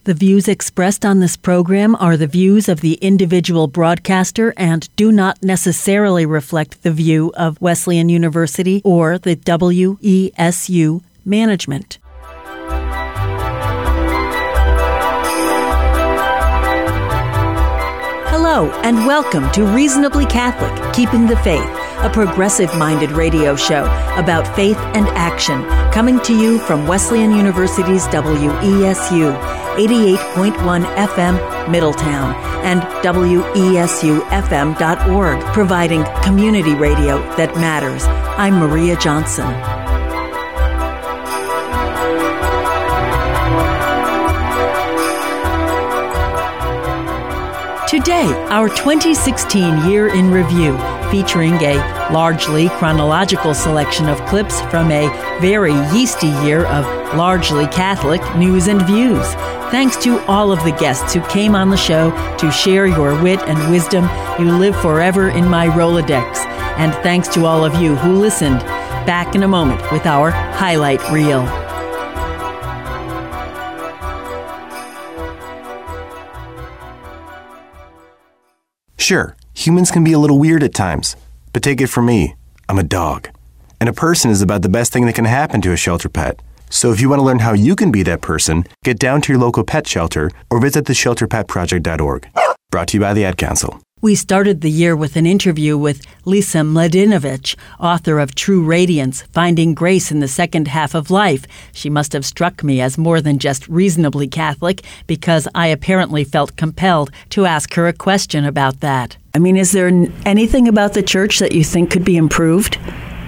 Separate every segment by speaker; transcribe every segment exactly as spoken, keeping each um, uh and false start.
Speaker 1: The views expressed on this program are the views of the individual broadcaster and do not necessarily reflect the view of Wesleyan University or the W E S U management. Hello, and welcome to Reasonably Catholic, Keeping the Faith, a progressive-minded radio show about faith and action, coming to you from Wesleyan University's W E S U, eighty-eight point one F M, Middletown, and W E S U F M dot org, providing community radio that matters. I'm Maria Johnson. Today, our twenty sixteen Year in Review, featuring a largely chronological selection of clips from a very yeasty year of largely Catholic news and views. Thanks to all of the guests who came on the show to share your wit and wisdom. You live forever in my Rolodex. And thanks to all of you who listened. Back in a moment with our highlight reel.
Speaker 2: Sure, humans can be a little weird at times, but take it from me, I'm a dog. And a person is about the best thing that can happen to a shelter pet. So if you want to learn how you can be that person, get down to your local pet shelter or visit the shelter pet project dot org. Brought to you by the Ad Council.
Speaker 1: We started the year with an interview with Lisa Mladinovich, author of True Radiance, Finding Grace in the Second Half of Life. She must have struck me as more than just reasonably Catholic, because I apparently felt compelled to ask her a question about that. I mean, is there anything about the church that you think could be improved?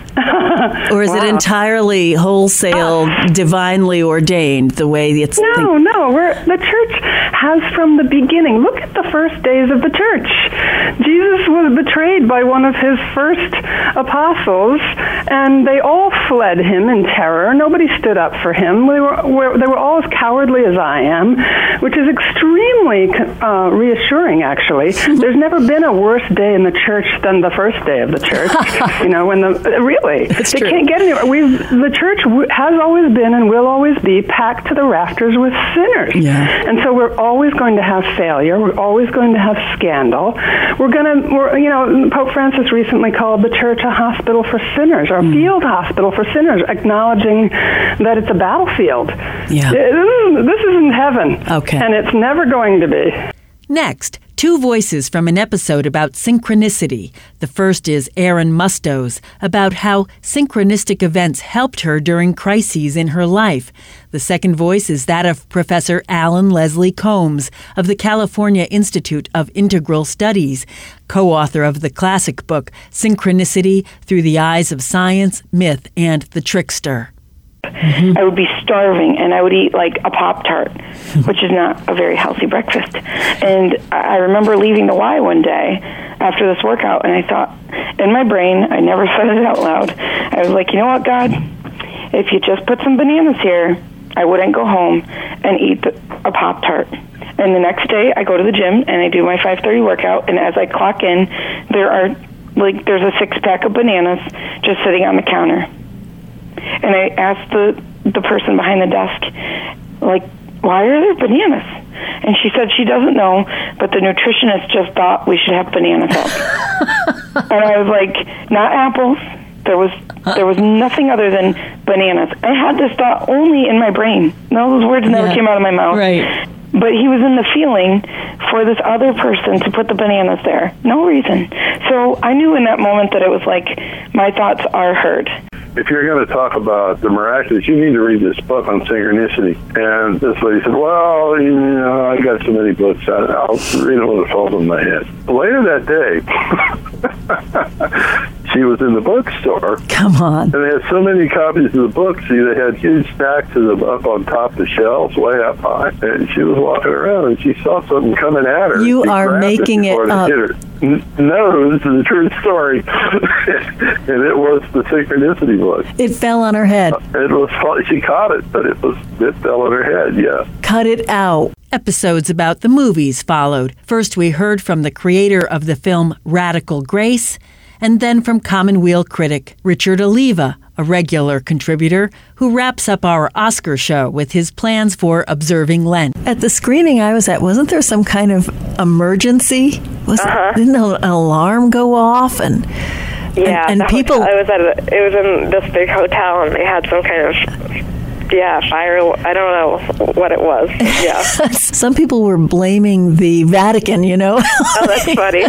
Speaker 1: Or is wow. it entirely wholesale, divinely ordained, the way it's...
Speaker 3: No, think- no. We're, the church has from the beginning. Look at the first days of the church. Jesus was betrayed by one of his first apostles, and they all fled him in terror. Nobody stood up for him. We were, we're, they were all as cowardly as I am, which is extremely uh, reassuring, actually. There's never been a worse day in the church than the first day of the church. You know, when the... Really.
Speaker 1: It's
Speaker 3: they
Speaker 1: true.
Speaker 3: Can't get anywhere. We've, the church w- has always been and will always be packed to the rafters with sinners.
Speaker 1: Yeah.
Speaker 3: And so we're always going to have failure. We're always going to have scandal. We're going to, we're, you know, Pope Francis recently called the church a hospital for sinners, or a mm. field hospital for sinners, acknowledging that it's a battlefield.
Speaker 1: Yeah.
Speaker 3: It, this isn't heaven.
Speaker 1: Okay.
Speaker 3: And it's never going to be.
Speaker 1: Next, two voices from an episode about synchronicity. The first is Erin Musto's, about how synchronistic events helped her during crises in her life. The second voice is that of Professor Alan Leslie Combs of the California Institute of Integral Studies, co-author of the classic book Synchronicity Through the Eyes of Science, Myth, and the Trickster.
Speaker 4: Mm-hmm. I would be starving, and I would eat like a Pop-Tart, which is not a very healthy breakfast. And I remember leaving the Y one day after this workout, and I thought, in my brain, I never said it out loud, I was like, you know what, God? If you just put some bananas here, I wouldn't go home and eat the, a Pop-Tart. And the next day, I go to the gym, and I do my five thirty workout, and as I clock in, there are, like, there's a six-pack of bananas just sitting on the counter. And I asked the, the person behind the desk, like, why are there bananas? And she said she doesn't know, but the nutritionist just thought we should have bananas up. And I was like, not apples. There was there was nothing other than bananas. I had this thought only in my brain. No, those words never
Speaker 1: yeah.
Speaker 4: came out of my mouth.
Speaker 1: Right.
Speaker 4: But he was in the feeling for this other person to put the bananas there. No reason. So I knew in that moment that it was like, my thoughts are heard.
Speaker 5: If you're going to talk about the miraculous, you need to read this book on synchronicity. And this lady said, well, you know, I got so many books, I'll read them with a falls on my head. Later that day, she was in the bookstore.
Speaker 1: Come on.
Speaker 5: And they had so many copies of the book. See, they had huge stacks of them up on top of the shelves, way up high. And she was walking around, and she saw something coming at her.
Speaker 1: You
Speaker 5: she
Speaker 1: are making it, it up.
Speaker 5: No, this is a true story. And it was the synchronicity book.
Speaker 1: It fell on her head.
Speaker 5: It was. She caught it, but it was it fell on her head, yeah.
Speaker 1: Cut it out. Episodes about the movies followed. First, we heard from the creator of the film Radical Grace, and then from Commonweal critic Richard Oliva a regular contributor who wraps up our Oscar show with his plans for observing Lent.
Speaker 6: At the screening I was at, wasn't there some kind of emergency? Was
Speaker 7: uh-huh.
Speaker 6: Didn't an alarm go off? And
Speaker 7: yeah,
Speaker 6: and, and people.
Speaker 7: Hotel, I was at a, it was in this big hotel, and they had some kind of yeah fire. I don't know what it was. Yeah,
Speaker 6: some people were blaming the Vatican. You know.
Speaker 7: Oh, that's funny.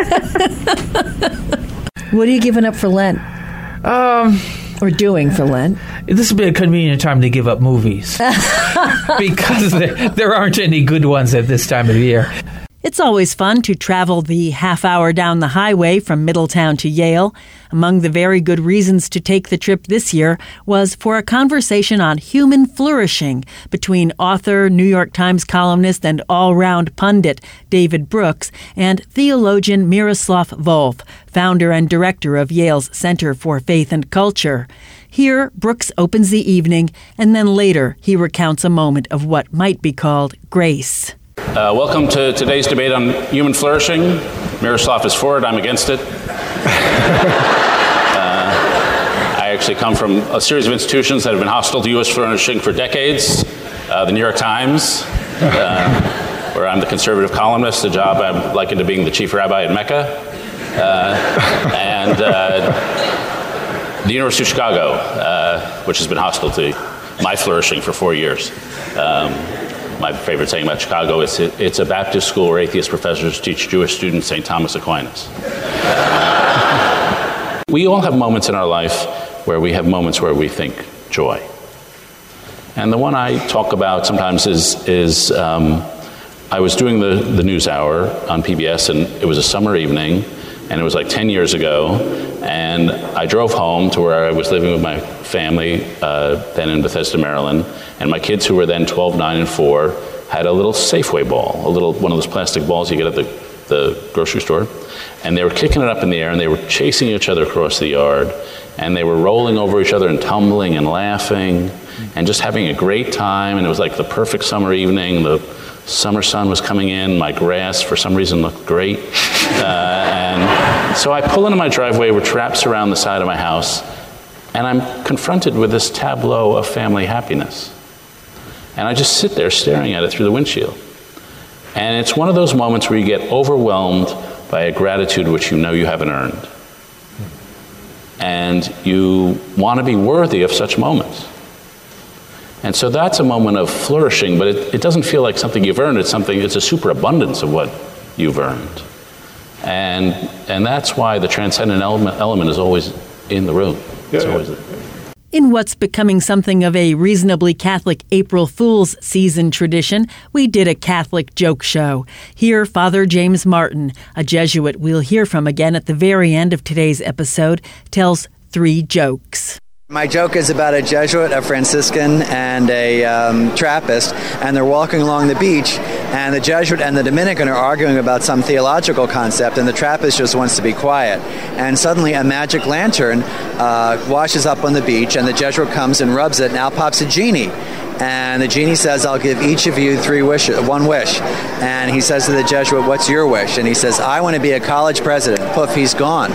Speaker 6: What are you giving up for Lent?
Speaker 8: Um.
Speaker 6: Or doing for Lent?
Speaker 8: This would be a convenient time to give up movies because there, there aren't any good ones at this time of the year.
Speaker 1: It's always fun to travel the half hour down the highway from Middletown to Yale. Among the very good reasons to take the trip this year was for a conversation on human flourishing between author, New York Times columnist, and all-round pundit David Brooks and theologian Miroslav Volf, founder and director of Yale's Center for Faith and Culture. Here, Brooks opens the evening, and then later he recounts a moment of what might be called grace.
Speaker 9: Uh, welcome to today's debate on human flourishing. Miroslav is for it, I'm against it. uh, I actually come from a series of institutions that have been hostile to U S flourishing for decades. Uh, the New York Times, uh, where I'm the conservative columnist, a job I'm likened to being the chief rabbi at Mecca. Uh, and uh, the University of Chicago, uh, which has been hostile to my flourishing for four years. Um, My favorite saying about Chicago is it, it's a Baptist school where atheist professors teach Jewish students Saint Thomas Aquinas. We all have moments in our life where we have moments where we think joy. And the one I talk about sometimes is, is um, I was doing the, the news hour on P B S, and it was a summer evening, and it was like ten years ago, and I drove home to where I was living with my family, uh, then in Bethesda, Maryland, and my kids, who were then twelve, nine, and four, had a little Safeway ball, a little one of those plastic balls you get at the, the grocery store, and they were kicking it up in the air, and they were chasing each other across the yard, and they were rolling over each other and tumbling and laughing, and just having a great time, and it was like the perfect summer evening. The summer sun was coming in, my grass for some reason looked great, uh, and so I pull into my driveway, which wraps around the side of my house, and I'm confronted with this tableau of family happiness. And I just sit there staring at it through the windshield. And it's one of those moments where you get overwhelmed by a gratitude which you know you haven't earned. And you want to be worthy of such moments. And so that's a moment of flourishing, but it, it doesn't feel like something you've earned. It's something, it's a superabundance of what you've earned. And and that's why the transcendent element, element is always in the room. It's always there.
Speaker 1: In what's becoming something of a reasonably Catholic April Fool's season tradition, we did a Catholic joke show. Here, Father James Martin, a Jesuit we'll hear from again at the very end of today's episode, tells three jokes.
Speaker 10: My joke is about a Jesuit, a Franciscan, and a um, Trappist, and they're walking along the beach, and the Jesuit and the Dominican are arguing about some theological concept, and the Trappist just wants to be quiet. And suddenly a magic lantern uh, washes up on the beach, and the Jesuit comes and rubs it, and out pops a genie. And the genie says, I'll give each of you three wishes, one wish. And he says to the Jesuit, what's your wish? And he says, I want to be a college president. Poof, he's gone.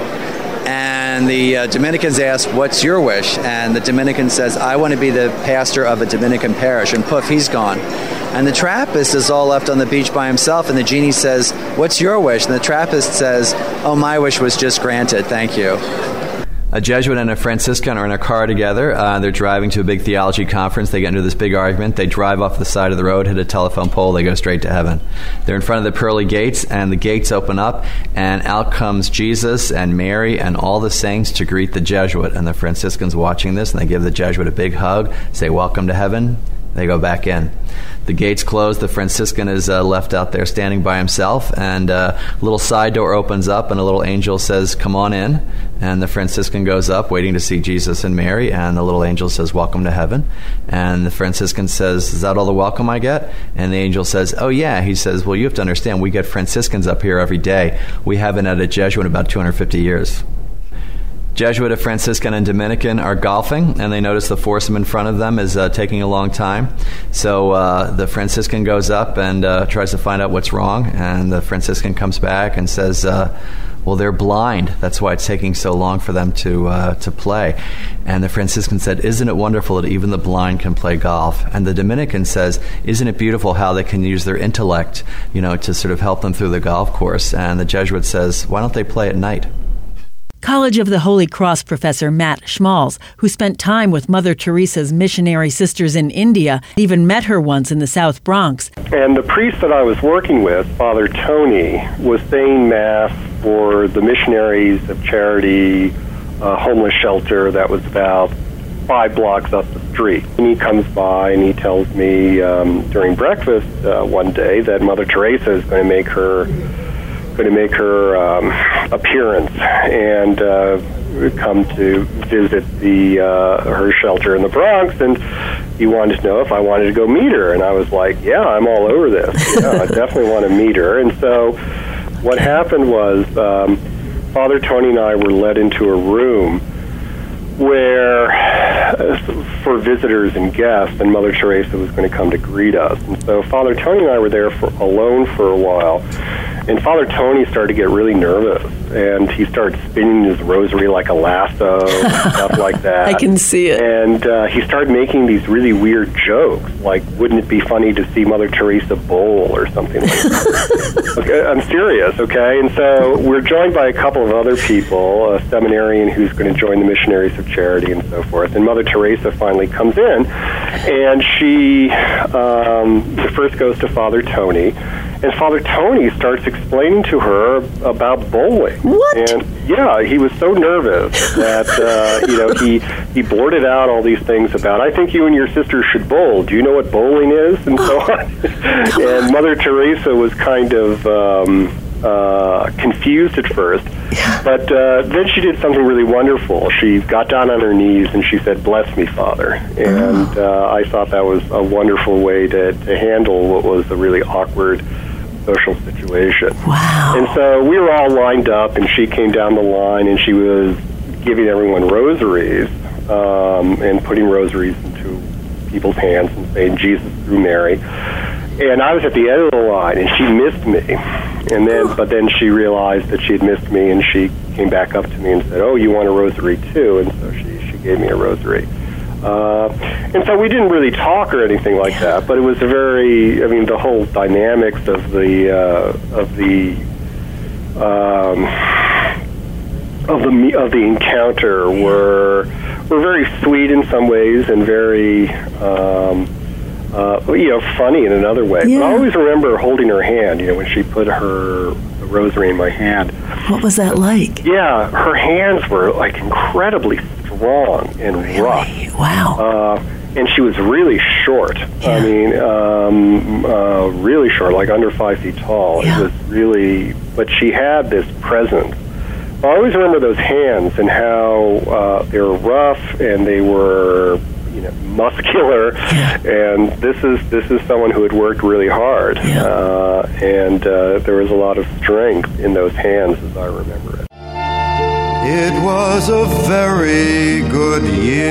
Speaker 10: And the uh, Dominicans ask, what's your wish? And the Dominican says, I want to be the pastor of a Dominican parish. And poof, he's gone. And the Trappist is all left on the beach by himself. And the genie says, what's your wish? And the Trappist says, oh, my wish was just granted. Thank you. A Jesuit and a Franciscan are in a car together. Uh, they're driving to a big theology conference. They get into this big argument. They drive off the side of the road, hit a telephone pole. They go straight to heaven. They're in front of the pearly gates, and the gates open up, and out comes Jesus and Mary and all the saints to greet the Jesuit. And the Franciscan's watching this, and they give the Jesuit a big hug, say, welcome to heaven. They go back in. The gates close. The Franciscan is uh, left out there standing by himself, and uh, a little side door opens up, and a little angel says, come on in. And the Franciscan goes up, waiting to see Jesus and Mary, and the little angel says, welcome to heaven. And the Franciscan says, is that all the welcome I get? And the angel says, oh yeah. He says, well, you have to understand, we get Franciscans up here every day. We haven't had a Jesuit in about two hundred fifty years. Jesuit, a Franciscan, and Dominican are golfing, and they notice the foursome in front of them is uh, taking a long time. So uh, the Franciscan goes up and uh, tries to find out what's wrong, and the Franciscan comes back and says, uh, well, they're blind. That's why it's taking so long for them to uh, to play. And the Franciscan said, isn't it wonderful that even the blind can play golf? And the Dominican says, isn't it beautiful how they can use their intellect, you know, to sort of help them through the golf course? And the Jesuit says, why don't they play at night?
Speaker 1: College of the Holy Cross professor Matt Schmalz, who spent time with Mother Teresa's missionary sisters in India, even met her once in the South Bronx.
Speaker 11: And the priest that I was working with, Father Tony, was saying Mass for the Missionaries of Charity uh, homeless shelter that was about five blocks up the street. And he comes by and he tells me um, during breakfast uh, one day that Mother Teresa is going to make her going to make her um, appearance and uh, come to visit the uh, her shelter in the Bronx, and he wanted to know if I wanted to go meet her, and I was like, yeah, I'm all over this. Yeah, I definitely want to meet her. And so what happened was um, Father Tony and I were led into a room where uh, for visitors and guests, and Mother Teresa was going to come to greet us. And so Father Tony and I were there for, alone for a while. And Father Tony started to get really nervous, and he started spinning his rosary like a lasso and stuff like that.
Speaker 6: I can see it.
Speaker 11: And uh, he started making these really weird jokes, like, wouldn't it be funny to see Mother Teresa bowl or something like that? Okay, I'm serious, okay? And so we're joined by a couple of other people, a seminarian who's going to join the Missionaries of Charity and so forth. And Mother Teresa finally comes in, and she um, first goes to Father Tony. And Father Tony starts explaining to her about bowling.
Speaker 6: What?
Speaker 11: And yeah, he was so nervous that uh, you know he he blurted out all these things about, I think you and your sister should bowl. Do you know what bowling is? And so on. And Mother Teresa was kind of um, uh, confused at first. But uh, then she did something really wonderful. She got down on her knees and she said, bless me, Father. And uh, I thought that was a wonderful way to, to handle what was a really awkward social situation.
Speaker 6: Wow.
Speaker 11: And so we were all lined up, and she came down the line, and she was giving everyone rosaries um, and putting rosaries into people's hands and saying Jesus through Mary. And I was at the end of the line, and she missed me. And then, but then she realized that she had missed me, and she came back up to me and said, oh, you want a rosary too? And so she, she gave me a rosary. Uh, and so we didn't really talk or anything like that, but it was a very, I mean, the whole dynamics of the, uh, of the, um, of the, of the encounter were, were very sweet in some ways and very, um, uh, you know, funny in another way.
Speaker 6: Yeah.
Speaker 11: But I always remember holding her hand, you know, when she put her the rosary in my hand.
Speaker 6: What was that like?
Speaker 11: Yeah, her hands were like incredibly strong and
Speaker 6: really?
Speaker 11: rough.
Speaker 6: Wow.
Speaker 11: Uh, and she was really short. Yeah. I mean, um, uh, really short, like under five feet tall.
Speaker 6: Yeah.
Speaker 11: It was really, but she had this presence. I always remember those hands and how uh, they were rough and they were, you know, muscular.
Speaker 6: Yeah.
Speaker 11: And this is this is someone who had worked really hard.
Speaker 6: Yeah.
Speaker 11: Uh, and uh, there was a lot of strength in those hands, as I remember it.
Speaker 12: It was a very good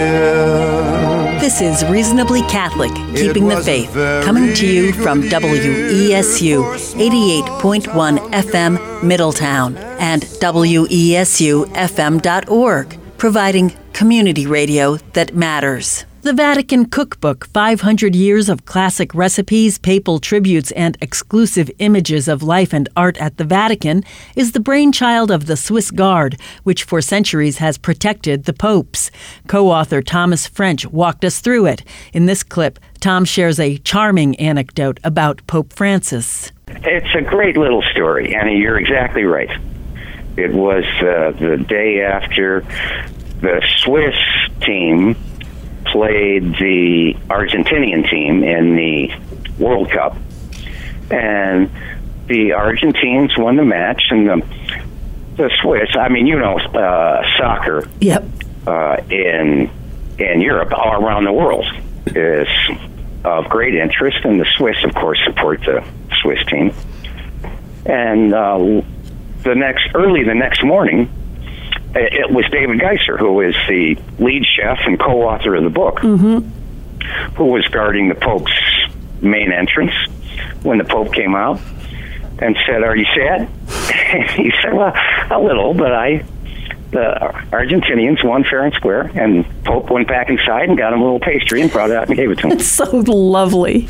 Speaker 12: year.
Speaker 1: This is Reasonably Catholic, Keeping the Faith, coming to you from W E S U eighty-eight point one F M Middletown and W E S U F M dot org, providing community radio that matters. The Vatican Cookbook, five hundred Years of Classic Recipes, Papal Tributes, and Exclusive Images of Life and Art at the Vatican, is the brainchild of the Swiss Guard, which for centuries has protected the popes. Co-author Thomas French walked us through it. In this clip, Tom shares a charming anecdote about Pope Francis.
Speaker 13: It's a great little story, and you're exactly right. It was uh, the day after the Swiss team played the Argentinian team in the World Cup, and the Argentines won the match, and the, the Swiss, I mean, you know, uh, soccer
Speaker 6: yep.
Speaker 13: uh, in in Europe, all around the world, is of great interest, and the Swiss, of course, support the Swiss team. And uh, the next early the next morning, it was David Geiser, who is the lead chef and co-author of the book,
Speaker 6: mm-hmm.
Speaker 13: who was guarding the Pope's main entrance when the Pope came out and said, "Are you sad?" he said, well, a little, but I, the Argentinians won fair and square, and Pope went back inside and got him a little pastry and brought it out and gave it to him.
Speaker 6: It's so lovely.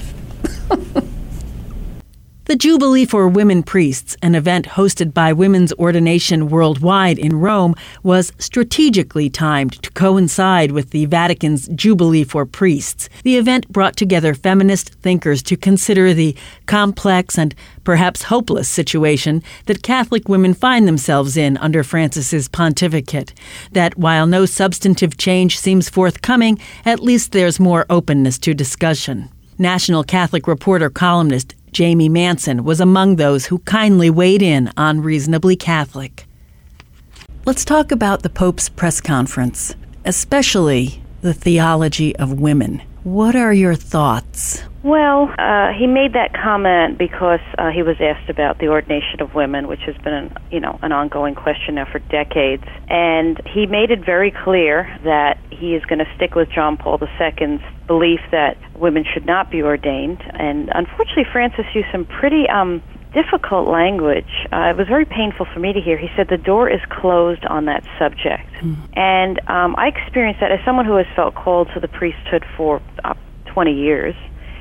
Speaker 1: The Jubilee for Women Priests, an event hosted by Women's Ordination Worldwide in Rome, was strategically timed to coincide with the Vatican's Jubilee for Priests. The event brought together feminist thinkers to consider the complex and perhaps hopeless situation that Catholic women find themselves in under Francis's pontificate. That while no substantive change seems forthcoming, at least there's more openness to discussion. National Catholic Reporter columnist Jamie Manson was among those who kindly weighed in on Reasonably Catholic.
Speaker 6: Let's talk about the Pope's press conference, especially the theology of women. What are your thoughts?
Speaker 14: Well, uh, he made that comment because uh, he was asked about the ordination of women, which has been, an, you know, an ongoing question now for decades. And he made it very clear that he is going to stick with John Paul the Second's belief that women should not be ordained. And unfortunately, Francis used some pretty um, difficult language. Uh, it was very painful for me to hear. He said the door is closed on that subject. Mm. And um, I experienced that as someone who has felt called to the priesthood for uh, twenty years.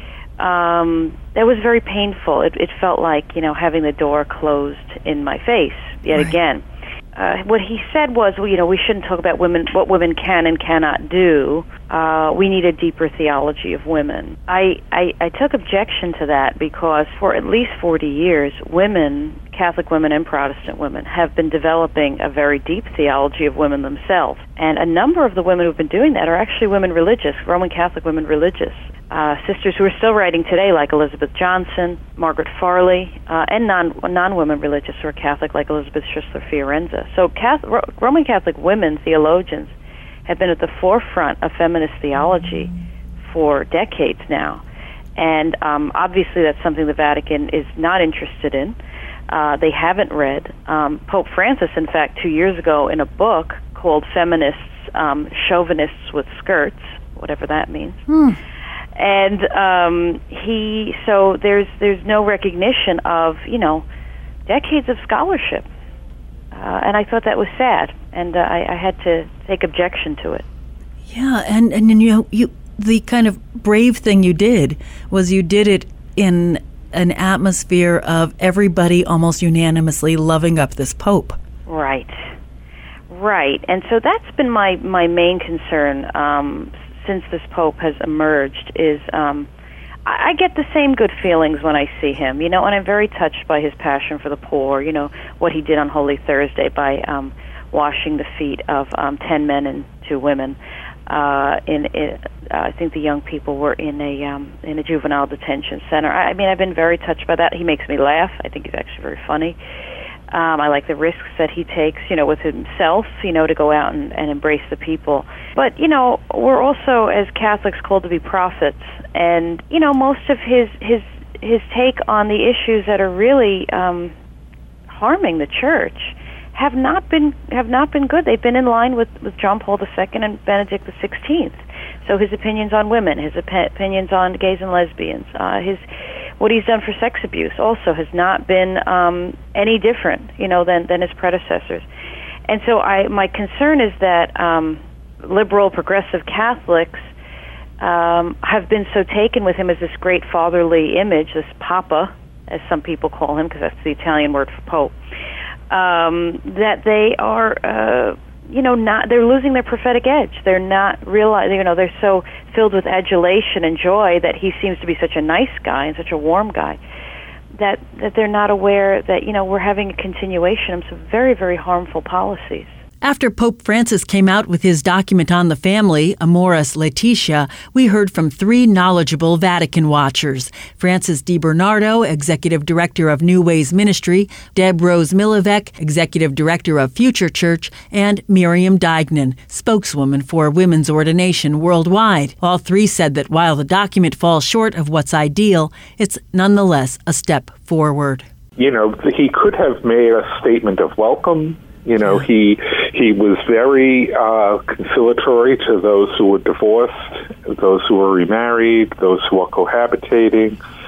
Speaker 14: Um, that was very painful. It, it felt like, you know, having the door closed in my face yet right. again. Uh, what he said was, well, you know, we shouldn't talk about women, what women can and cannot do. Uh, we need a deeper theology of women. I, I, I took objection to that because for at least forty years, women, Catholic women and Protestant women, have been developing a very deep theology of women themselves. And a number of the women who've been doing that are actually women religious, Roman Catholic women religious. Uh, sisters who are still writing today, like Elizabeth Johnson, Margaret Farley, uh, and non, non-women religious who are Catholic, like Elizabeth Schüssler-Fiorenza. So Catholic, Ro- Roman Catholic women theologians have been at the forefront of feminist theology for decades now. And um, obviously that's something the Vatican is not interested in. Uh, they haven't read. Um, Pope Francis, in fact, two years ago in a book called Feminists, um, Chauvinists with Skirts, whatever that means,
Speaker 6: Hmm.
Speaker 14: And um, he, so there's there's no recognition of, you know, decades of scholarship. Uh, and I thought that was sad, and uh, I, I had to take objection to it.
Speaker 1: Yeah, and, and you know, you the kind of brave thing you did was you did it in an atmosphere of everybody almost unanimously loving up this Pope.
Speaker 14: Right. Right. And so that's been my, my main concern um since this Pope has emerged, is um, I, I get the same good feelings when I see him, you know, and I'm very touched by his passion for the poor, you know, what he did on Holy Thursday by um, washing the feet of um, ten men and two women. Uh, in, in uh, I think the young people were in a um, in a juvenile detention center. I, I mean, I've been very touched by that. He makes me laugh. I think he's actually very funny. Um, I like the risks that he takes, you know, with himself, you know, to go out and, and embrace the people. But, you know, we're also, as Catholics, called to be prophets. And, you know, most of his his his take on the issues that are really um, harming the Church have not been have not been good. They've been in line with, with John Paul the Second and Benedict the Sixteenth. So his opinions on women, his op- opinions on gays and lesbians, uh, his what he's done for sex abuse also has not been um, any different, you know, than, than his predecessors. And so I, my concern is that um, liberal, progressive Catholics um, have been so taken with him as this great fatherly image, this Papa, as some people call him, because that's the Italian word for Pope, um, that they are... Uh, you know, not they're losing their prophetic edge. They're not realizing, you know, they're so filled with adulation and joy that he seems to be such a nice guy and such a warm guy that that they're not aware that, you know, we're having a continuation of some very, very harmful policies.
Speaker 1: After Pope Francis came out with his document on the family, Amoris Laetitia, we heard from three knowledgeable Vatican watchers: Francis DiBernardo, Executive Director of New Ways Ministry; Deb Rose Milivek, Executive Director of Future Church; and Miriam Dignan, spokeswoman for Women's Ordination Worldwide. All three said that while the document falls short of what's ideal, it's nonetheless a step forward.
Speaker 15: You know, he could have made a statement of welcome. You know, he he was very uh, conciliatory to those who were divorced, those who were remarried, those who were cohabitating.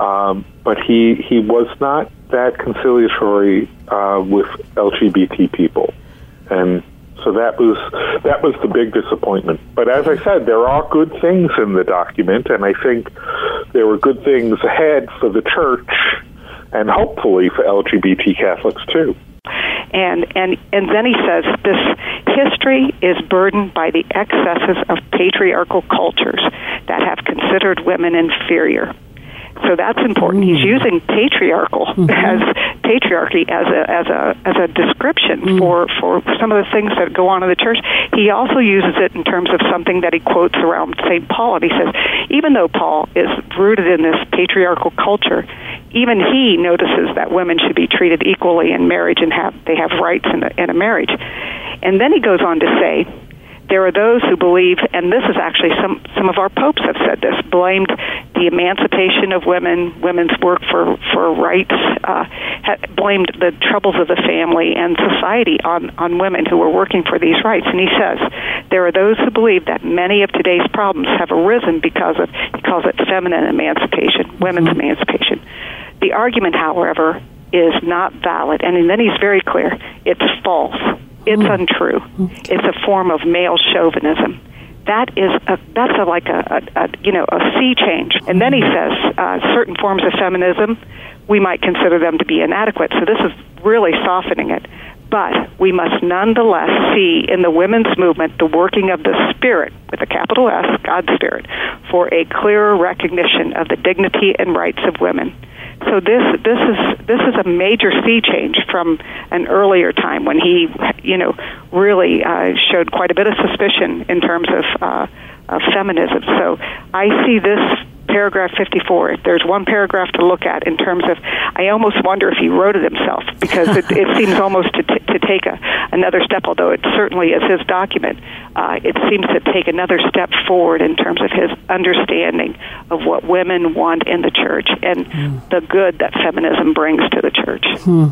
Speaker 15: um, but he he was not that conciliatory uh, with L G B T people, and so that was that was the big disappointment. But as I said, there are good things in the document, and I think there were good things ahead for the church, and hopefully for L G B T Catholics too.
Speaker 16: And, and and then he says, this history is burdened by the excesses of patriarchal cultures that have considered women inferior. So that's important. Mm. He's using patriarchal mm-hmm. as patriarchy as a as a as a description mm. for, for some of the things that go on in the church. He also uses it in terms of something that he quotes around Saint Paul, and he says, even though Paul is rooted in this patriarchal culture, even he notices that women should be treated equally in marriage and have they have rights in a, in a marriage. And then he goes on to say, there are those who believe, and this is actually some, some of our popes have said this, blamed the emancipation of women, women's work for, for rights, uh, blamed the troubles of the family and society on, on women who were working for these rights. And he says, there are those who believe that many of today's problems have arisen because of, he calls it feminine emancipation, women's mm-hmm. emancipation. The argument, however, is not valid. And then he's very clear, it's false. It's untrue. Okay. It's a form of male chauvinism. That is a, that's a, like a, a, a you know a sea change. And then he says uh, certain forms of feminism we might consider them to be inadequate. So this is really softening it. But we must nonetheless see in the women's movement the working of the Spirit, with a capital S, God's Spirit, for a clearer recognition of the dignity and rights of women. So this this is this is a major sea change from an earlier time when he, you know, really uh, showed quite a bit of suspicion in terms of, uh, of feminism. So I see this paragraph fifty-four. If there's one paragraph to look at in terms of, I almost wonder if he wrote it himself, because it, it seems almost to, t- to take a, another step, although it certainly is his document. Uh, it seems to take another step forward in terms of his understanding of what women want in the church and mm. the good that feminism brings to the church.
Speaker 1: Hmm.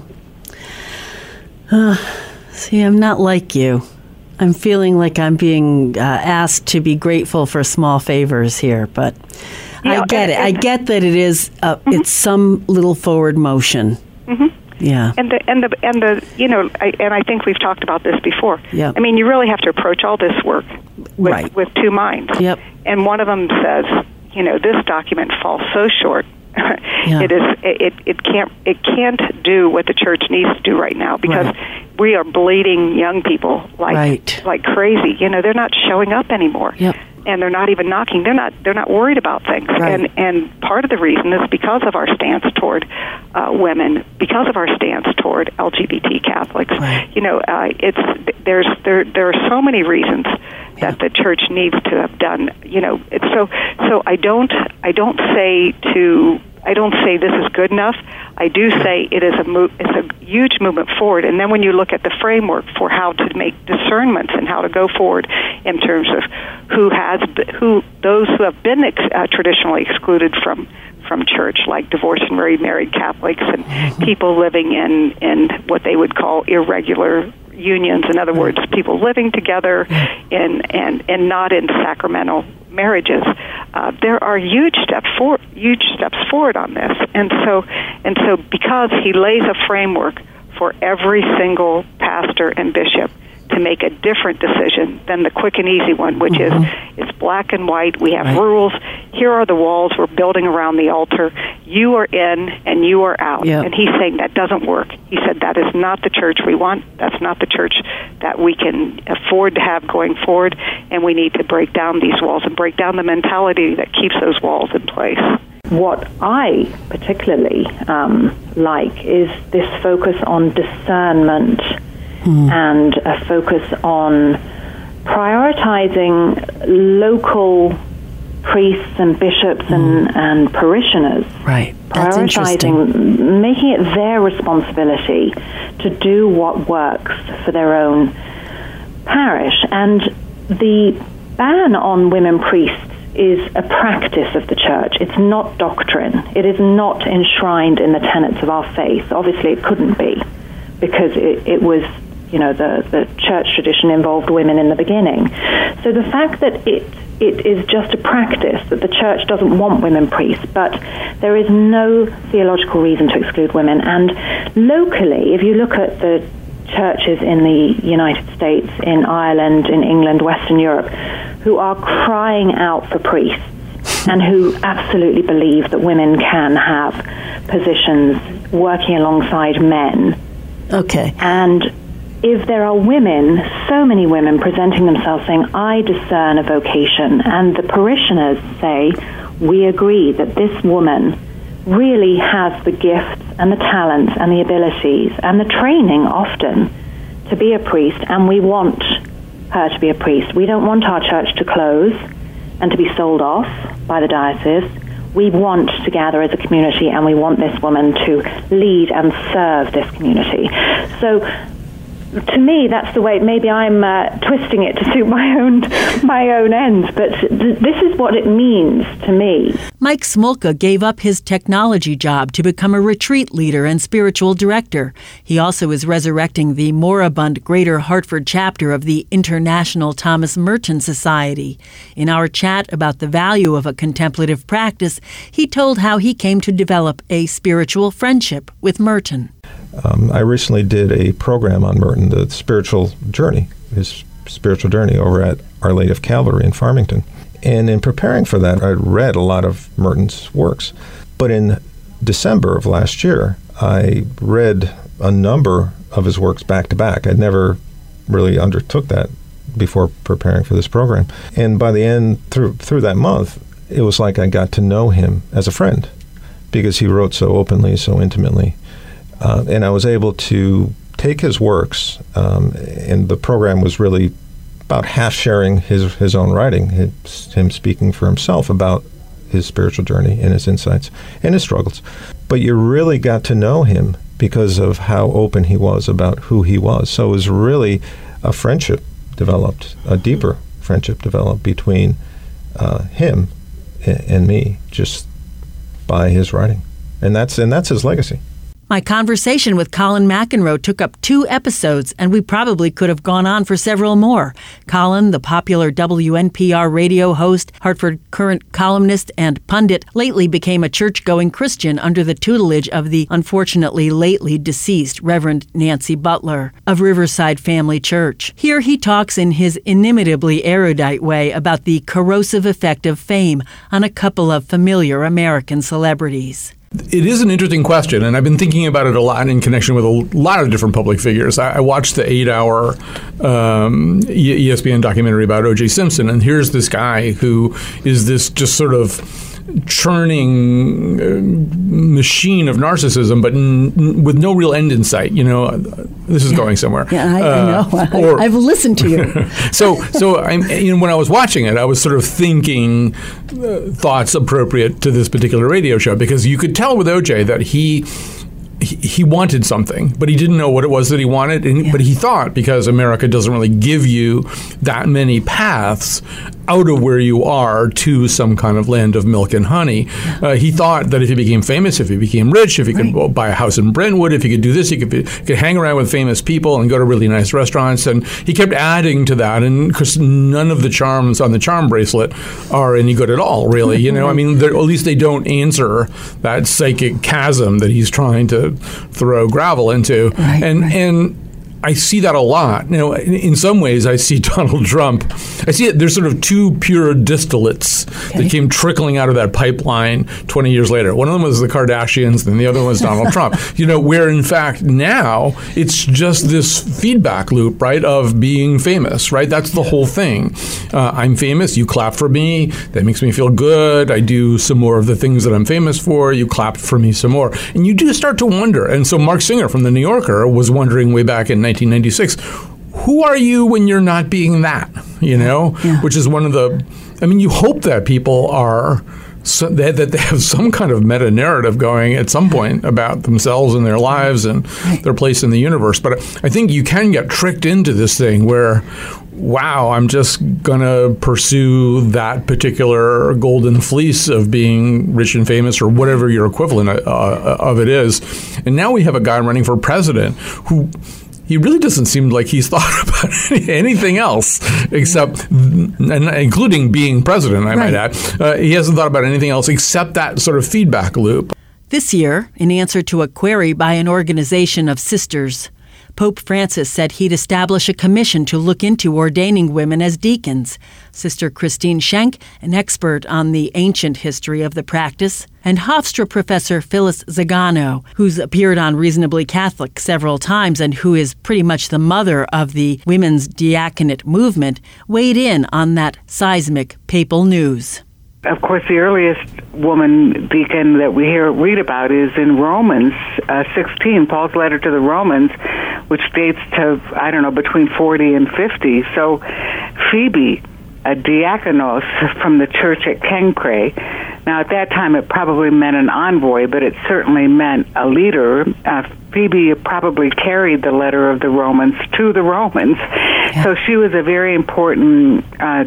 Speaker 1: Uh, see, I'm not like you. I'm feeling like I'm being uh, asked to be grateful for small favors here, but yeah, I get and, it. And, I get that it is. Uh, mm-hmm. It's some little forward motion.
Speaker 16: Mm-hmm.
Speaker 1: Yeah.
Speaker 16: And the and the and the you know, I, and I think we've talked about this before.
Speaker 1: Yeah.
Speaker 16: I mean, you really have to approach all this work with,
Speaker 1: right.
Speaker 16: with two minds.
Speaker 1: Yep.
Speaker 16: And one of them says, you know, this document falls so short.
Speaker 1: Yeah.
Speaker 16: It is. It it can't. It can't do what the church needs to do right now, because
Speaker 1: right.
Speaker 16: we are bleeding young people like
Speaker 1: right.
Speaker 16: like crazy. You know, they're not showing up anymore.
Speaker 1: Yep.
Speaker 16: And they're not even knocking. They're not. They're not worried about things.
Speaker 1: Right.
Speaker 16: And and part of the reason is because of our stance toward uh, women, because of our stance toward L G B T Catholics.
Speaker 1: Right.
Speaker 16: You know, uh, it's there's there there are so many reasons that the church needs to have done. You know, it's so so. I don't I don't say to I don't say this is good enough. I do say it is a move. It's a huge movement forward. And then when you look at the framework for how to make discernments and how to go forward in terms of who has who those who have been ex, uh, traditionally excluded from from church, like divorced and remarried Catholics and mm-hmm. people living in in what they would call irregular unions. In other words, people living together in and and not in sacramental marriages. Uh, there are huge steps for huge steps forward on this, and so and so because he lays a framework for every single pastor and bishop to make a different decision than the quick and easy one, which mm-hmm. is it's black and white. We have
Speaker 1: right.
Speaker 16: rules. Here are the walls we're building around the altar. You are in and you are out.
Speaker 1: Yep.
Speaker 16: And he's saying that doesn't work. He said that is not the church we want. That's not the church that we can afford to have going forward, and we need to break down these walls and break down the mentality that keeps those walls in place.
Speaker 17: What I particularly um, like is this focus on discernment mm. and a focus on prioritizing local priests and bishops mm. and, and parishioners.
Speaker 1: Right. That's
Speaker 17: prioritizing, making it their responsibility to do what works for their own parish. And the ban on women priests is a practice of the church. It's not doctrine. It is not enshrined in the tenets of our faith. Obviously, it couldn't be, because it, it was, you know, the, the church tradition involved women in the beginning. So the fact that it it is just a practice, that the church doesn't want women priests, but there is no theological reason to exclude women. And locally, if you look at the churches in the United States, in Ireland, in England, Western Europe, who are crying out for priests and who absolutely believe that women can have positions working alongside men.
Speaker 6: Okay.
Speaker 17: And if there are women, so many women presenting themselves saying, I discern a vocation, and the parishioners say, we agree that this woman really has the gifts and the talents and the abilities and the training often to be a priest, and we want her to be a priest. We don't want our church to close and to be sold off by the diocese. We want to gather as a community, and we want this woman to lead and serve this community. So to me, that's the way. Maybe I'm uh, twisting it to suit my own my own ends, but th- this is what it means to me.
Speaker 1: Mike Smolka gave up his technology job to become a retreat leader and spiritual director. He also is resurrecting the moribund Greater Hartford chapter of the International Thomas Merton Society. In our chat about the value of a contemplative practice, he told how he came to develop a spiritual friendship with Merton.
Speaker 18: Um, I recently did a program on Merton, the spiritual journey, his spiritual journey over at Our Lady of Calvary in Farmington. And in preparing for that, I read a lot of Merton's works. But in December of last year, I read a number of his works back to back. I'd never really undertook that before preparing for this program. And by the end, through through that month, it was like I got to know him as a friend, because he wrote so openly, so intimately. Uh, and I was able to take his works, um, and the program was really about half sharing his his own writing, his, him speaking for himself about his spiritual journey and his insights and his struggles. But you really got to know him because of how open he was about who he was. So it was really a friendship developed, a deeper friendship developed between uh, him and, and me, just by his writing. And that's and that's his legacy.
Speaker 1: My conversation with Colin McEnroe took up two episodes, and we probably could have gone on for several more. Colin, the popular W N P R radio host, Hartford Courant columnist, and pundit, lately became a church-going Christian under the tutelage of the unfortunately lately deceased Reverend Nancy Butler of Riverside Family Church. Here he talks in his inimitably erudite way about the corrosive effect of fame on a couple of familiar American celebrities.
Speaker 19: It is an interesting question, and I've been thinking about it a lot in connection with a lot of different public figures. I, I watched the eight-hour um, E S P N documentary about O J Simpson, and here's this guy who is this just sort of churning uh, machine of narcissism, but n- with no real end in sight. You know, this is
Speaker 6: yeah.
Speaker 19: going somewhere.
Speaker 6: Yeah, I,
Speaker 19: uh,
Speaker 6: I know.
Speaker 19: Or,
Speaker 6: I've listened to you.
Speaker 19: so, so I'm, you know, when I was watching it, I was sort of thinking uh, thoughts appropriate to this particular radio show, because you could tell with O J that he. He, he wanted something, but he didn't know what it was that he wanted. And, yeah. But he thought, because America doesn't really give you that many paths out of where you are to some kind of land of milk and honey, yeah. uh, he thought that if he became famous, if he became rich, if he could right. buy a house in Brentwood, if he could do this, he could, be, could hang around with famous people and go to really nice restaurants. And he kept adding to that. And because none of the charms on the charm bracelet are any good at all, really. You know, I mean, at least they don't answer that psychic chasm that he's trying to throw gravel into.
Speaker 6: Right,
Speaker 19: and
Speaker 6: right.
Speaker 19: and I see that a lot. You know, in, in some ways, I see Donald Trump. I see it. There's sort of two pure distillates okay. that came trickling out of that pipeline twenty years later. One of them was the Kardashians, and the other one was Donald Trump. You know, where in fact now it's just this feedback loop, right, of being famous, right? That's the whole thing. Uh, I'm famous. You clap for me. That makes me feel good. I do some more of the things that I'm famous for. You clap for me some more, and you do start to wonder. And so Mark Singer from the New Yorker was wondering way back in nineteen ninety-six, who are you when you're not being that, you know,
Speaker 6: yeah.
Speaker 19: which is one of the, I mean, you hope that people are, so that, that they have some kind of meta-narrative going at some point about themselves and their lives and
Speaker 6: right.
Speaker 19: their place in the universe. But I think you can get tricked into this thing where, wow, I'm just going to pursue that particular golden fleece of being rich and famous or whatever your equivalent uh, of it is. And now we have a guy running for president who he really doesn't seem like he's thought about anything else except, and including being president, I right. might add. Uh, he hasn't thought about anything else except that sort of feedback loop.
Speaker 1: This year, in answer to a query by an organization of sisters, Pope Francis said he'd establish a commission to look into ordaining women as deacons. Sister Christine Schenk, an expert on the ancient history of the practice, and Hofstra professor Phyllis Zagano, who's appeared on Reasonably Catholic several times and who is pretty much the mother of the women's diaconate movement, weighed in on that seismic papal news.
Speaker 20: Of course, the earliest woman deacon that we hear read about is in Romans uh, sixteen, Paul's letter to the Romans, which dates to, I don't know, between forty and fifty. So Phoebe, a diakonos from the church at Kencre. Now, at that time, it probably meant an envoy, but it certainly meant a leader. Uh, Phoebe probably carried the letter of the Romans to the Romans. Yeah. So she was a very important uh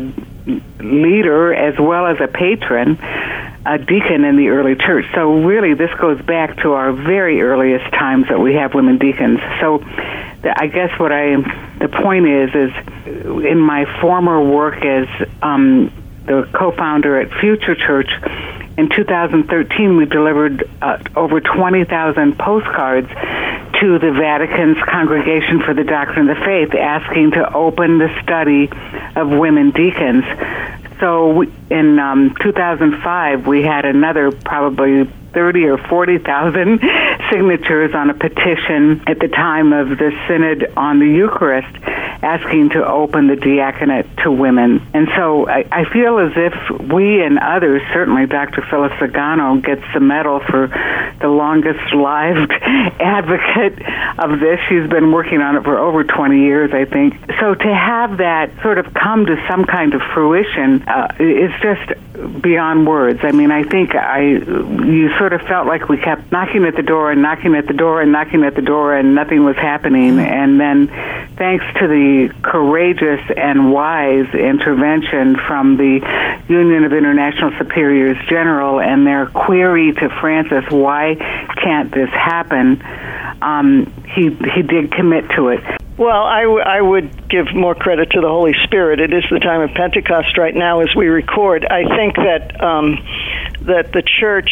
Speaker 20: leader as well as a patron, a deacon in the early church. So really this goes back to our very earliest times that we have women deacons. So the, I guess what I, the point is, is in my former work as um, the co-founder at Future Church, in two thousand thirteen we delivered uh, over twenty thousand postcards to the Vatican's Congregation for the Doctrine of the Faith, asking to open the study of women deacons. So we, in um, two thousand five, we had another probably thirty or forty thousand signatures on a petition at the time of the Synod on the Eucharist, asking to open the diaconate to women. And so I, I feel as if we and others, certainly Doctor Phyllis Zagano gets the medal for the longest-lived advocate of this. She's been working on it for over twenty years, I think. So to have that sort of come to some kind of fruition uh, is just beyond words. I mean, I think I you sort of felt like we kept knocking at the door and knocking at the door and knocking at the door and nothing was happening. And then thanks to the courageous and wise intervention from the Union of International Superiors General and their query to Francis, why can't this happen, um, he, he did commit to it.
Speaker 21: Well, I, w- I would give more credit to the Holy Spirit. It is the time of Pentecost right now as we record. I think that um, that the Church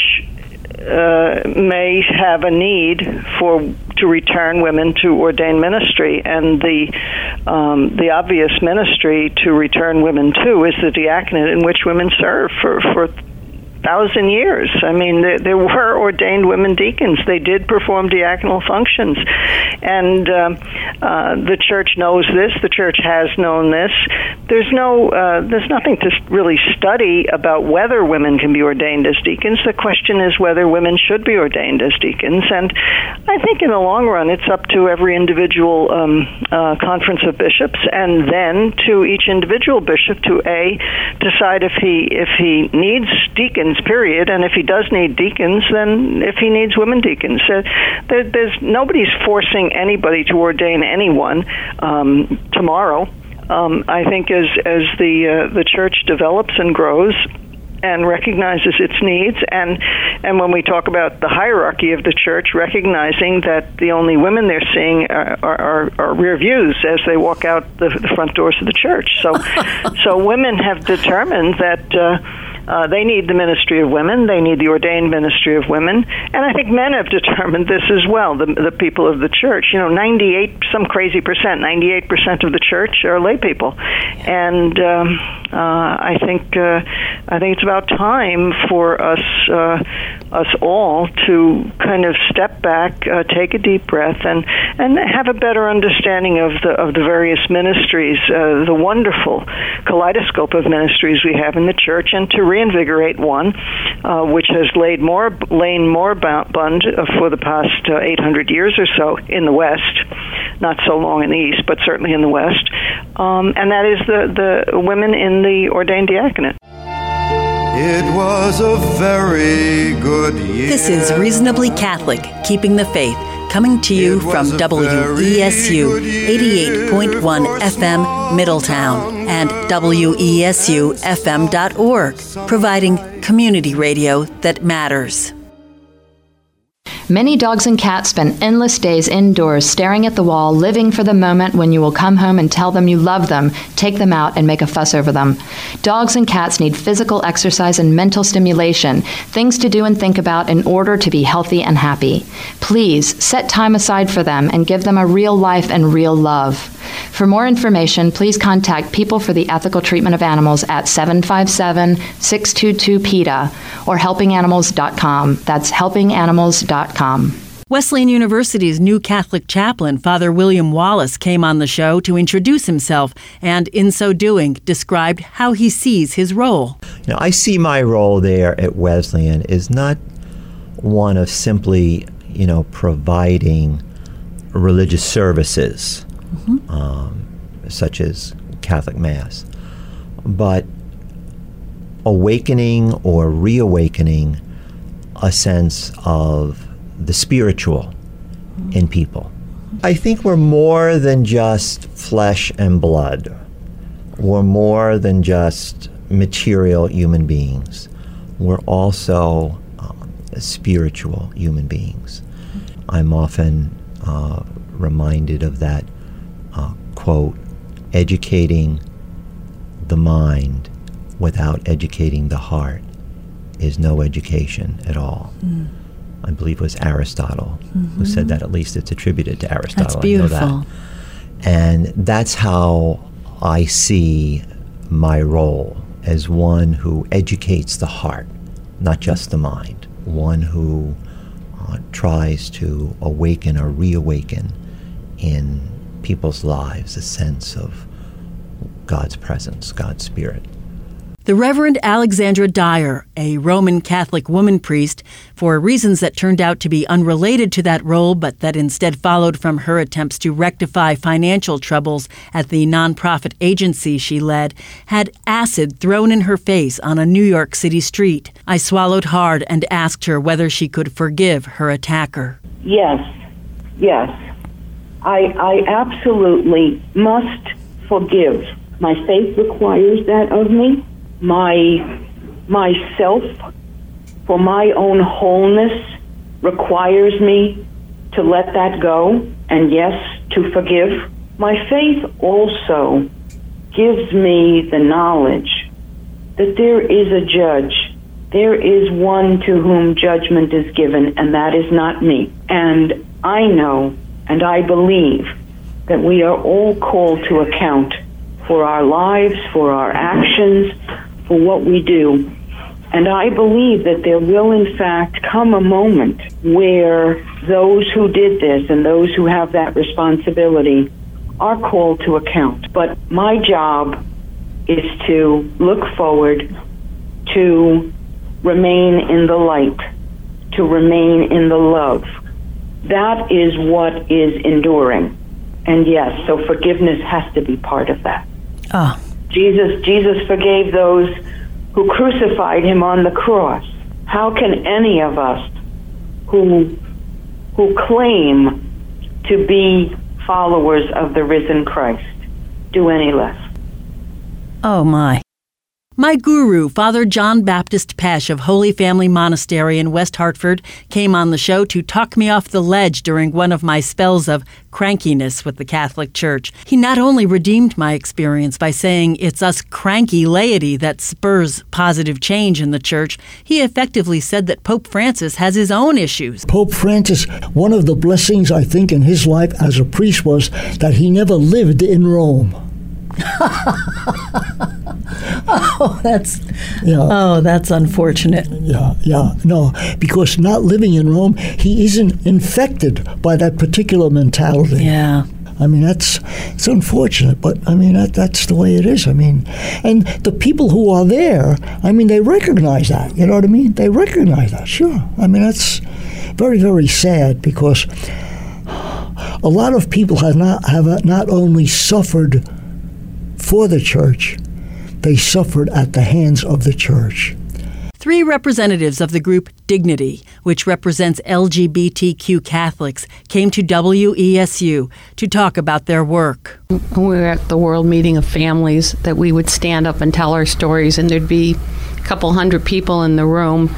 Speaker 21: uh, may have a need for to return women to ordained ministry, and the um, the obvious ministry to return women to is the diaconate, in which women serve for for. thousand years. I mean, there, there were ordained women deacons. They did perform diaconal functions. And um, uh, the church knows this. The church has known this. There's no, uh, there's nothing to really study about whether women can be ordained as deacons. The question is whether women should be ordained as deacons. And I think in the long run, it's up to every individual um, uh, conference of bishops, and then to each individual bishop to A, decide if he if he needs deacons, period, and if he does need deacons, then if he needs women deacons. Uh, there, there's nobody's forcing anybody to ordain anyone um, tomorrow. Um, I think as as the uh, the church develops and grows and recognizes its needs, and and when we talk about the hierarchy of the church, recognizing that the only women they're seeing are are, are rear views as they walk out the, the front doors of the church. So so women have determined that uh, Uh, they need the ministry of women. They need the ordained ministry of women. And I think men have determined this as well, the, the people of the church. You know, ninety-eight, some crazy percent, ninety-eight percent of the church are lay people. And um, uh, I think uh, I think it's about time for us uh, us all to kind of step back, uh, take a deep breath, and, and have a better understanding of the of the various ministries, uh, the wonderful kaleidoscope of ministries we have in the church, and to reinvigorate one uh, which has laid more, lain more bund uh, for the past uh, eight hundred years or so in the West, not so long in the East, but certainly in the West, um, and that is the, the women in the ordained diaconate.
Speaker 12: It was a very good year.
Speaker 1: This is Reasonably Catholic, Keeping the Faith, coming to you from W E S U eighty-eight point one F M Middletown and W E S U F M dot org, providing community radio that matters.
Speaker 2: Many dogs and cats spend endless days indoors staring at the wall, living for the moment when you will come home and tell them you love them, take them out, and make a fuss over them. Dogs and cats need physical exercise and mental stimulation, things to do and think about in order to be healthy and happy. Please set time aside for them and give them a real life and real love. For more information, please contact People for the Ethical Treatment of Animals at seven five seven, six two two, P E T A or helping animals dot com. That's helping animals dot com.
Speaker 1: Wesleyan University's new Catholic chaplain, Father William Wallace, came on the show to introduce himself and, in so doing, described how he sees his role.
Speaker 22: Now, I see my role there at Wesleyan is not one of simply, you know, providing religious services, mm-hmm. um, such as Catholic Mass, but awakening or reawakening a sense of the spiritual in people. I think we're more than just flesh and blood. We're more than just material human beings. We're also um, spiritual human beings. I'm often uh, reminded of that uh, quote, educating the mind without educating the heart is no education at all. Mm. I believe it was Aristotle mm-hmm. who said that. At least it's attributed to Aristotle.
Speaker 1: That's beautiful.
Speaker 22: I know that. And that's how I see my role, as one who educates the heart, not just the mind. One who uh, tries to awaken or reawaken in people's lives a sense of God's presence, God's Spirit.
Speaker 1: The Reverend Alexandra Dyer, a Roman Catholic woman priest, for reasons that turned out to be unrelated to that role but that instead followed from her attempts to rectify financial troubles at the nonprofit agency she led, had acid thrown in her face on a New York City street. I swallowed hard and asked her whether she could forgive her attacker.
Speaker 23: Yes, yes. I, I absolutely must forgive. My faith requires that of me. My myself, for my own wholeness, requires me to let that go, and yes, to forgive. My faith also gives me the knowledge that there is a judge. There is one to whom judgment is given, and that is not me. And I know, and I believe, that we are all called to account for our lives, for our actions, for what we do. And I believe that there will, in fact, come a moment where those who did this and those who have that responsibility are called to account. But my job is to look forward, to remain in the light, to remain in the love. That is what is enduring. And yes, so forgiveness has to be part of that.
Speaker 1: Oh.
Speaker 23: Jesus, Jesus forgave those who crucified him on the cross. How can any of us who who claim to be followers of the risen Christ do any less?
Speaker 1: Oh, my. My guru, Father John Baptist Pesch of Holy Family Monastery in West Hartford, came on the show to talk me off the ledge during one of my spells of crankiness with the Catholic Church. He not only redeemed my experience by saying it's us cranky laity that spurs positive change in the Church, he effectively said that Pope Francis has his own issues.
Speaker 24: Pope Francis, one of the blessings, I think, in his life as a priest was that he never lived in Rome.
Speaker 1: Oh, that's
Speaker 24: yeah.
Speaker 1: Oh, that's unfortunate.
Speaker 24: Yeah, yeah, no, because not living in Rome, he isn't infected by that particular mentality.
Speaker 1: Yeah.
Speaker 24: I mean, that's it's unfortunate, but I mean, that that's the way it is. I mean, and the people who are there, I mean, they recognize that. You know what I mean? They recognize that. Sure. I mean, that's very, very sad because a lot of people have not have not only suffered for the Church, they suffered at the hands of the Church.
Speaker 1: Three representatives of the group Dignity, which represents L G B T Q Catholics, came to W E S U to talk about their work.
Speaker 25: When we were at the World Meeting of Families, that we would stand up and tell our stories, and there'd be a couple hundred people in the room,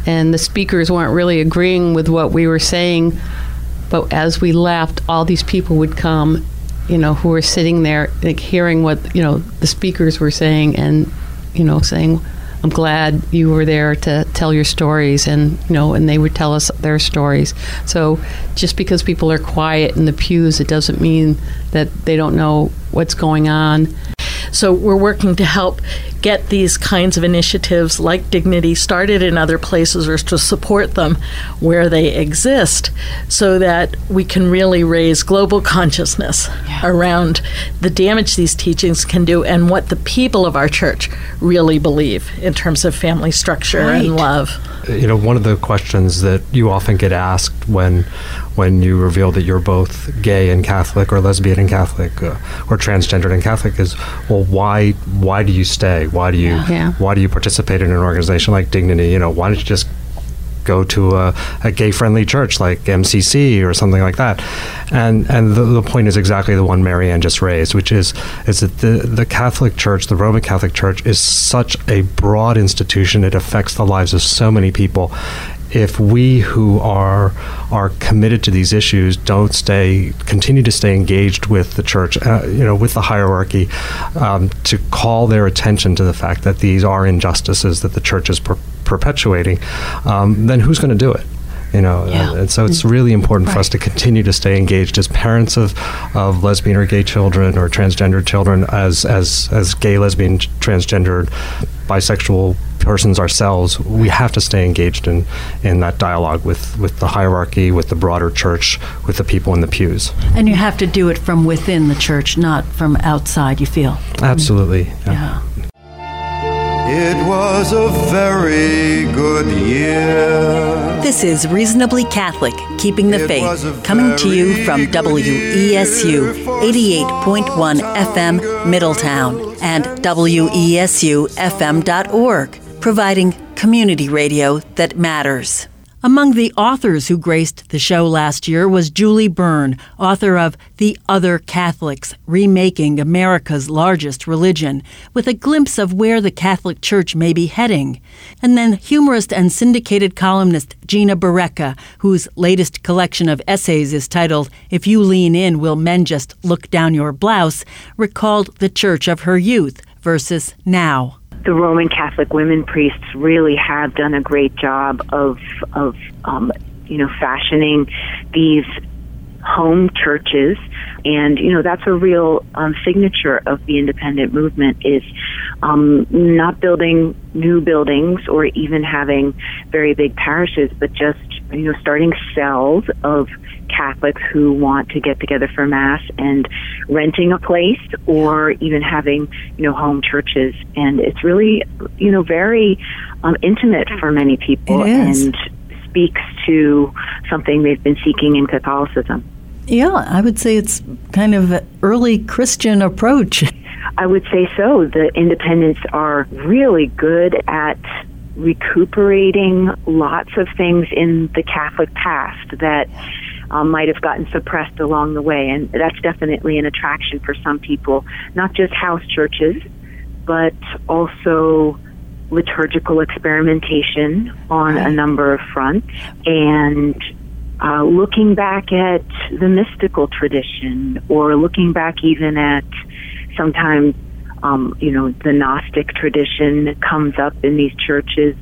Speaker 25: and the speakers weren't really agreeing with what we were saying. But as we left, all these people would come, you know, who were sitting there, like hearing what, you know, the speakers were saying, and, you know, saying, I'm glad you were there to tell your stories, and, you know, and they would tell us their stories. So just because people are quiet in the pews, it doesn't mean that they don't know what's going on.
Speaker 3: So we're working to help get these kinds of initiatives like Dignity started in other places, or to support them where they exist, so that we can really raise global consciousness yeah. around the damage these teachings can do and what the people of our church really believe in terms of family structure right. and love.
Speaker 4: You know, one of the questions that you often get asked when when you reveal that you're both gay and Catholic, or lesbian and Catholic, uh, or transgendered and Catholic is, well, why why do you stay? Why do you
Speaker 25: yeah.
Speaker 4: why do you participate in an organization like Dignity? You know, why don't you just go to a, a gay-friendly church like M C C or something like that? And and the, the point is exactly the one Marianne just raised, which is is that the, the Catholic Church, the Roman Catholic Church, is such a broad institution. It affects the lives of so many people. If we who are are committed to these issues don't stay, continue to stay engaged with the church, uh, you know, with the hierarchy, um, to call their attention to the fact that these are injustices that the church is per- perpetuating, um, then who's going to do it? You know,
Speaker 25: yeah.
Speaker 4: and, and so it's really important right. for us to continue to stay engaged as parents of, of lesbian or gay children, or transgendered children, as as as gay, lesbian, transgendered, bisexual persons ourselves. We have to stay engaged in, in that dialogue with, with the hierarchy, with the broader church, with the people in the pews.
Speaker 6: And you have to do it from within the church, not from outside, you feel?
Speaker 4: Absolutely. Yeah.
Speaker 6: yeah.
Speaker 12: It was a very good year.
Speaker 1: This is Reasonably Catholic, Keeping the Faith, coming to you from W E S U eighty-eight point one F M Middletown and W E S U F M dot org, providing community radio that matters. Among the authors who graced the show last year was Julie Byrne, author of The Other Catholics, Remaking America's Largest Religion, with a glimpse of where the Catholic Church may be heading. And then humorist and syndicated columnist Gina Barreca, whose latest collection of essays is titled If You Lean In, Will Men Just Look Down Your Blouse?, recalled the church of her youth versus now.
Speaker 23: The Roman Catholic women priests really have done a great job of, of um, you know, fashioning these home churches. And, you know, that's a real um, signature of the independent movement, is um, not building new buildings or even having very big parishes, but just, you know, starting cells of Catholics who want to get together for Mass and renting a place, or even having, you know, home churches. And it's really, you know, very um, intimate for many people, and speaks to something they've been seeking in Catholicism.
Speaker 6: Yeah, I would say it's kind of an early Christian approach.
Speaker 23: I would say so. The independents are really good at recuperating lots of things in the Catholic past that um, might have gotten suppressed along the way. And that's definitely an attraction for some people, not just house churches, but also liturgical experimentation on a number of fronts, and uh, looking back at the mystical tradition, or looking back even at sometimes, um, you know, the Gnostic tradition comes up in these churches.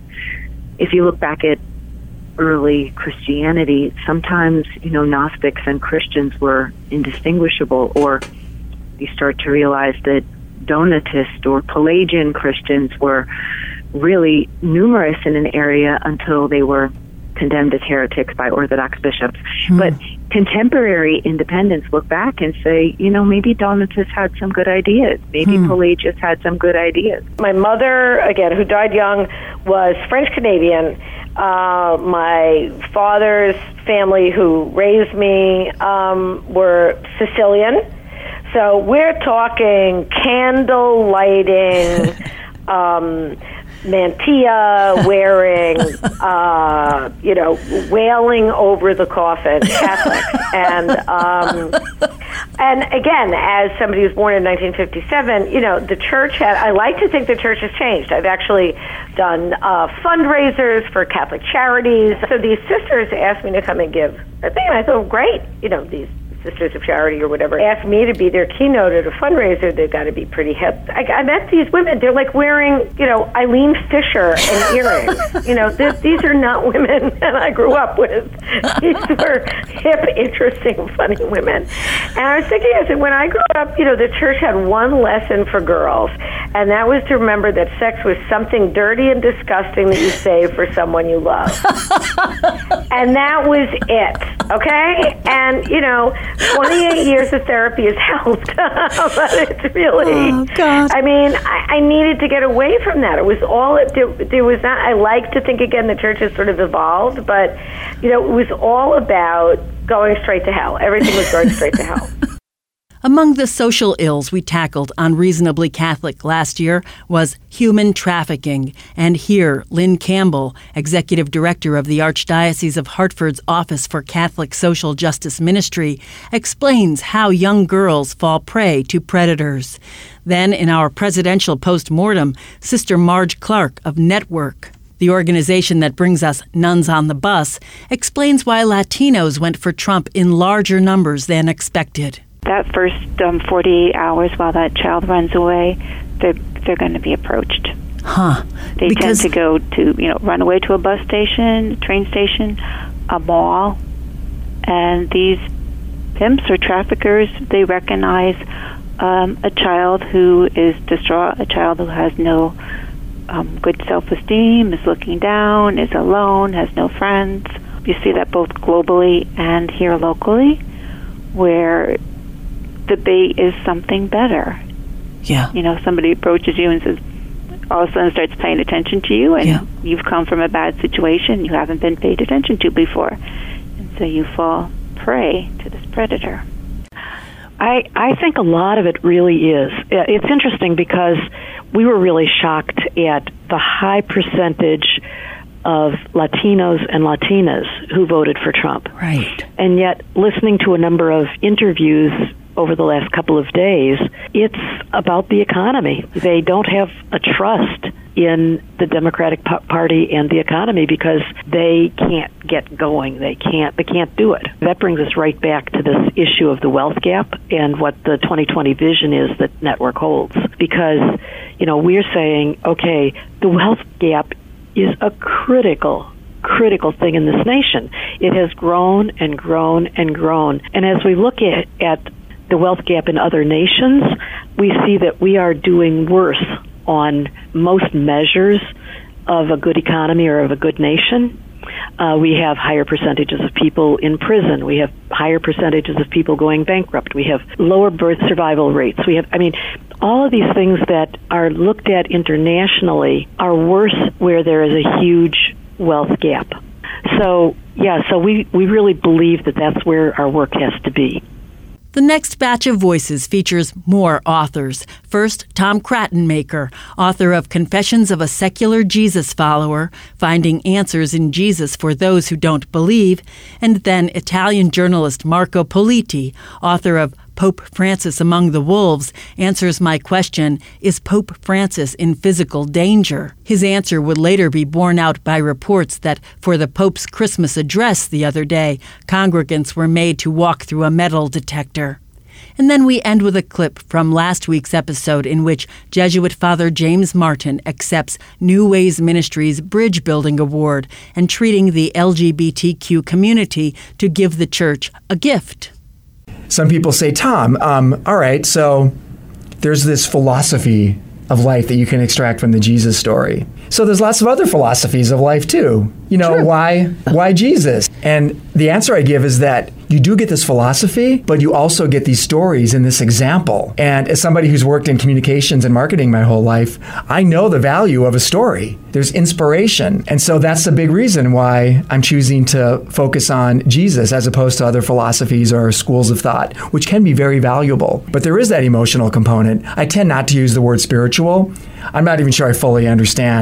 Speaker 23: If you look back at early Christianity, sometimes, you know, Gnostics and Christians were indistinguishable, or you start to realize that Donatist or Pelagian Christians were really numerous in an area until they were condemned as heretics by Orthodox bishops. Hmm. But contemporary independents look back and say, you know, maybe Donatists had some good ideas. Maybe hmm. Pelagius had some good ideas.
Speaker 5: My mother, again, who died young, was French-Canadian. Uh, my father's family, who raised me, um, were Sicilian. So we're talking candle lighting, um, mantilla, wearing, uh, you know, wailing over the coffin, Catholics. and um, and again, as somebody who was born in nineteen fifty-seven, you know, the church had, I like to think the church has changed. I've actually done uh, fundraisers for Catholic charities. So these sisters asked me to come and give a thing, and I thought, great, you know, these Sisters of Charity or whatever, asked me to be their keynote at a fundraiser. They've got to be pretty hip. I, I met these women. They're like wearing, you know, Eileen Fisher and earrings. You know, this, these are not women that I grew up with. These were hip, interesting, funny women. And I was thinking, I said, when I grew up, you know, the church had one lesson for girls, and that was to remember that sex was something dirty and disgusting that you save for someone you love. And that was it, okay? And, you know, twenty-eight years of therapy has helped, but it's really, oh, God. I mean, I, I needed to get away from that. It was all, it, there, there was not, I like to think, again, the church has sort of evolved, but, you know, it was all about going straight to hell. Everything was going straight to hell.
Speaker 1: Among the social ills we tackled on Reasonably Catholic last year was human trafficking. And here, Lynn Campbell, Executive Director of the Archdiocese of Hartford's Office for Catholic Social Justice Ministry, explains how young girls fall prey to predators. Then, in our presidential postmortem, Sister Marge Clark of Network, the organization that brings us Nuns on the Bus, explains why Latinos went for Trump in larger numbers than expected.
Speaker 7: That first um, forty-eight hours while that child runs away, they're, they're going to be approached.
Speaker 1: Huh.
Speaker 7: They
Speaker 1: because
Speaker 7: tend to go to, you know, run away to a bus station, train station, a mall, and these pimps or traffickers, they recognize um, a child who is distraught, a child who has no um, good self-esteem, is looking down, is alone, has no friends. You see that both globally and here locally, where the bait is something better.
Speaker 1: Yeah.
Speaker 7: You know, somebody approaches you and says, all of a sudden starts paying attention to you, and yeah. you've come from a bad situation you haven't been paid attention to before. And so you fall prey to this predator.
Speaker 8: I, I think a lot of it really is. It's interesting because we were really shocked at the high percentage of Latinos and Latinas who voted for Trump.
Speaker 1: Right.
Speaker 8: And yet, listening to a number of interviews over the last couple of days, it's about the economy. They don't have a trust in the Democratic Party and the economy because they can't get going. They can't they can't do it. That brings us right back to this issue of the wealth gap and what the twenty twenty vision is that Network holds. Because, you know, we're saying, okay, the wealth gap is a critical, critical thing in this nation. It has grown and grown and grown. And as we look at, at the wealth gap in other nations, we see that we are doing worse on most measures of a good economy or of a good nation. Uh, we have higher percentages of people in prison. We have higher percentages of people going bankrupt. We have lower birth survival rates. We have, I mean, all of these things that are looked at internationally are worse where there is a huge wealth gap. So, yeah, so we, we really believe that that's where our work has to be.
Speaker 1: The next batch of voices features more authors. First, Tom Krattenmaker, author of Confessions of a Secular Jesus Follower, Finding Answers in Jesus for Those Who Don't Believe, and then Italian journalist Marco Politi, author of Pope Francis Among the Wolves, answers my question, is Pope Francis in physical danger? His answer would later be borne out by reports that for the Pope's Christmas address the other day, congregants were made to walk through a metal detector. And then we end with a clip from last week's episode in which Jesuit Father James Martin accepts New Ways Ministries Bridge Building Award and treating the L G B T Q community to give the church a gift.
Speaker 9: Some people say, Tom, um, all right, so there's this philosophy of life that you can extract from the Jesus story. So there's lots of other philosophies of life too. You know, sure. why why Jesus? And the answer I give is that you do get this philosophy, but you also get these stories and this example. And as somebody who's worked in communications and marketing my whole life, I know the value of a story. There's inspiration. And so that's the big reason why I'm choosing to focus on Jesus as opposed to other philosophies or schools of thought, which can be very valuable. But there is that emotional component. I tend not to use the word spiritual. I'm not even sure I fully understand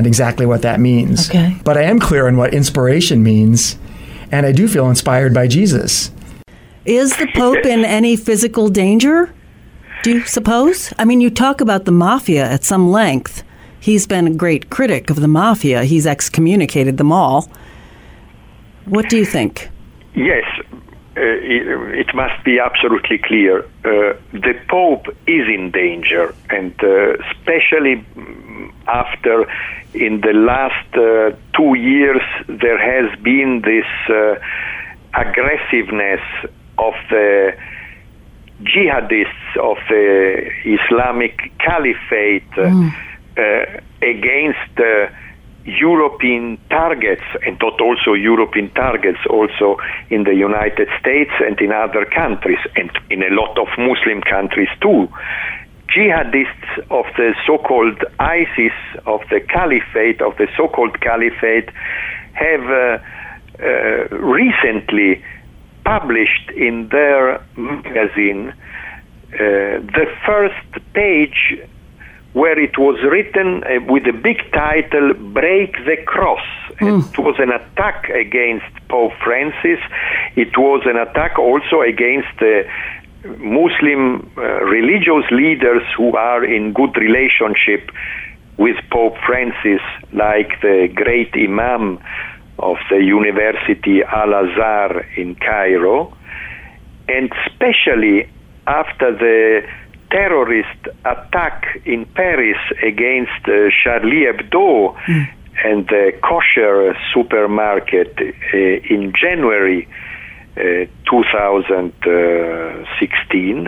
Speaker 9: exactly what that means.
Speaker 1: Okay.
Speaker 9: But I am clear on what inspiration means, and I do feel inspired by Jesus.
Speaker 1: Is the Pope in any physical danger, do you suppose? I mean, you talk about the mafia at some length. He's been a great critic of the mafia. He's excommunicated them all. What do you think?
Speaker 10: Yes, uh, it, it must be absolutely clear. Uh, the Pope is in danger, and uh, especially after, in the last uh, two years, there has been this uh, aggressiveness of the jihadists of the Islamic Caliphate uh, mm. uh, against uh, European targets, and not also European targets, also in the United States and in other countries, and in a lot of Muslim countries too. Jihadists of the so-called ISIS, of the Caliphate, of the so-called Caliphate, have uh, uh, recently published in their magazine uh, the first page where it was written uh, with a big title, Break the Cross. Mm. It was an attack against Pope Francis. It was an attack also against the Muslim uh, religious leaders who are in good relationship with Pope Francis, like the great Imam of the University Al-Azhar in Cairo, and especially after the terrorist attack in Paris against uh, Charlie Hebdo mm. and the kosher supermarket uh, in January uh, two thousand sixteen,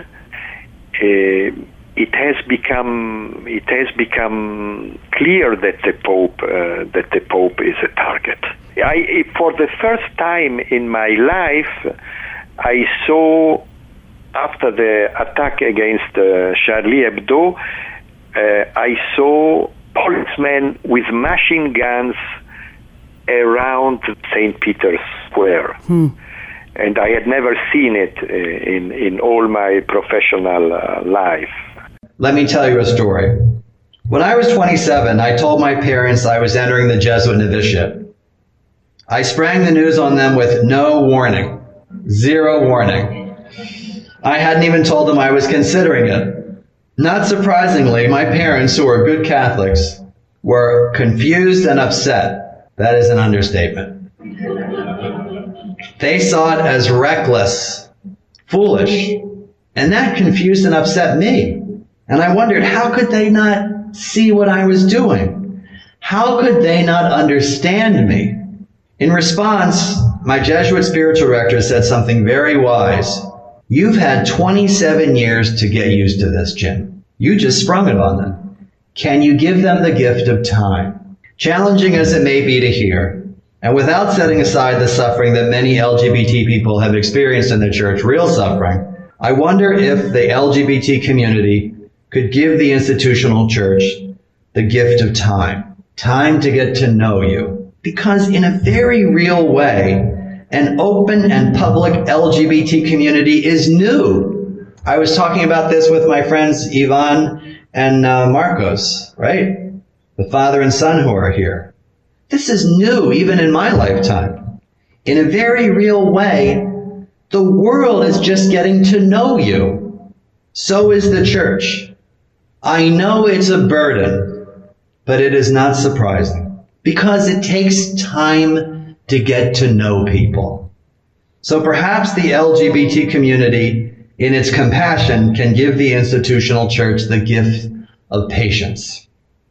Speaker 10: uh, it has become it has become clear that the Pope uh, that the Pope is a target. I, for the first time in my life, I saw, after the attack against uh, Charlie Hebdo, uh, I saw policemen with machine guns around Saint Peter's Square. Hmm. And I had never seen it uh, in, in all my professional uh, life.
Speaker 11: Let me tell you a story. When I was twenty-seven, I told my parents I was entering the Jesuit novitiate. I sprang the news on them with no warning, zero warning. I hadn't even told them I was considering it. Not surprisingly, my parents, who are good Catholics, were confused and upset. That is an understatement. They saw it as reckless, foolish, and that confused and upset me. And I wondered, how could they not see what I was doing? How could they not understand me? In response, my Jesuit spiritual director said something very wise. You've had twenty-seven years to get used to this, Jim. You just sprung it on them. Can you give them the gift of time? Challenging as it may be to hear, and without setting aside the suffering that many L G B T people have experienced in the church, real suffering, I wonder if the L G B T community could give the institutional church the gift of time. Time to get to know you. Because in a very real way, an open and public L G B T community is new. I was talking about this with my friends Ivan and uh, Marcos, right? The father and son who are here. This is new even in my lifetime. In a very real way, the world is just getting to know you. So is the church. I know it's a burden, but it is not surprising. Because it takes time to get to know people. So perhaps the L G B T community, in its compassion, can give the institutional church the gift of patience.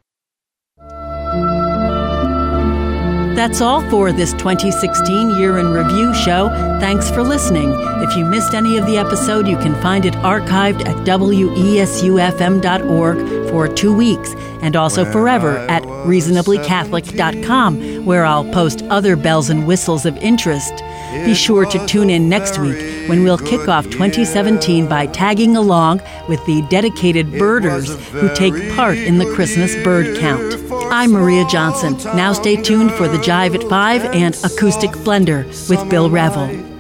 Speaker 1: That's all for this twenty sixteen Year in Review show. Thanks for listening. If you missed any of the episode, you can find it archived at W E S U F M dot org for two weeks and also forever at reasonably catholic dot com, where I'll post other bells and whistles of interest. Be sure to tune in next week when we'll kick off twenty seventeen by tagging along with the dedicated birders who take part in the Christmas bird count. I'm Maria Johnson. Now stay tuned for the Jive at five and Acoustic Blender with Bill Revel.